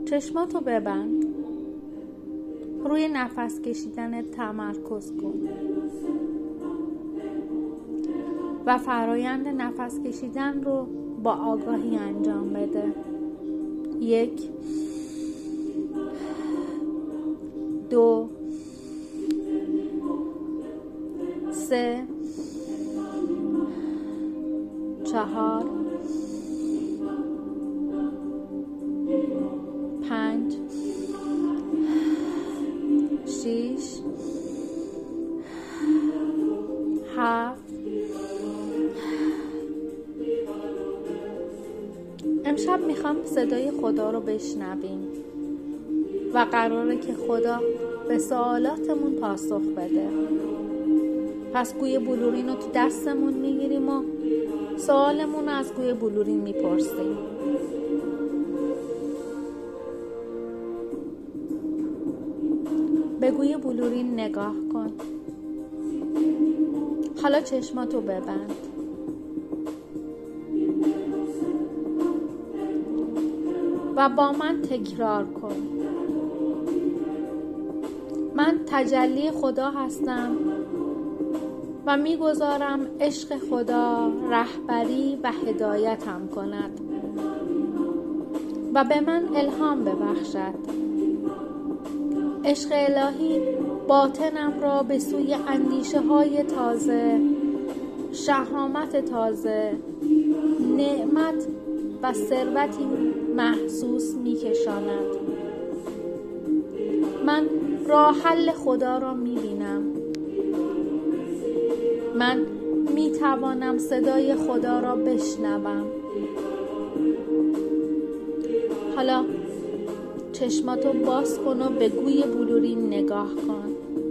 چشماتو ببند. روی نفس کشیدن تمرکز کن و فرایند نفس کشیدن رو با آگاهی انجام بده. 1 2 3 4 5 6 7. امشب میخوام صدای خدا رو بشنویم و قراره که خدا به سوالاتمون پاسخ بده. پس گوی بلورین رو تو دستمون میگیریم و سوالمون رو از گوی بلورین میپرسیم. به گوی بلورین نگاه کن. حالا چشماتو ببند. و با من تکرار کن. من تجلی خدا هستم و میگذارم عشق خدا رهبری و هدایتم کند و به من الهام ببخشد. عشق الهی باطنم را به سوی اندیشه های تازه، شهامت تازه، نعمت و ثروتی محسوس می‌کشاند. من راه حل خدا را می‌بینم. من می‌توانم صدای خدا را بشنوم. حالا چشماتو باز کن و به گوی بلورین نگاه کن.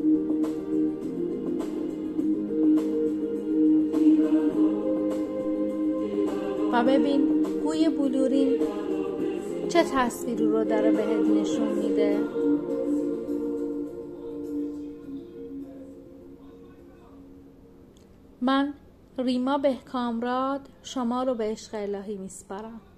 و ببین گوی بلورین چه تصویری رو داره بهت نشون میده. من ریما بهکامراد شما رو به عشق الهی میسپارم.